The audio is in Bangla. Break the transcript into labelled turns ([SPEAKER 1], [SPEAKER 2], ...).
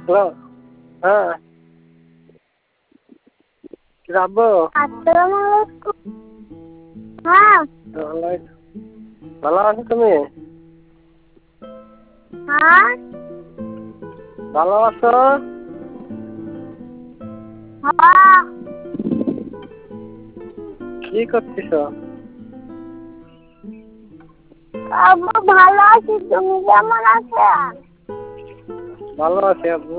[SPEAKER 1] হ্যালো, হ্যাঁ আব্বু।
[SPEAKER 2] আসসালামু আলাইকুম। হ্যাঁ
[SPEAKER 1] ভালো আছো তুমি?
[SPEAKER 2] হ্যাঁ
[SPEAKER 1] ভালো আছো?
[SPEAKER 2] হ্যাঁ
[SPEAKER 1] কি করতেছ?
[SPEAKER 2] আব্বু ভালো আছি, তুমি কেমন আছো?
[SPEAKER 1] ভালো আছি আব্বু।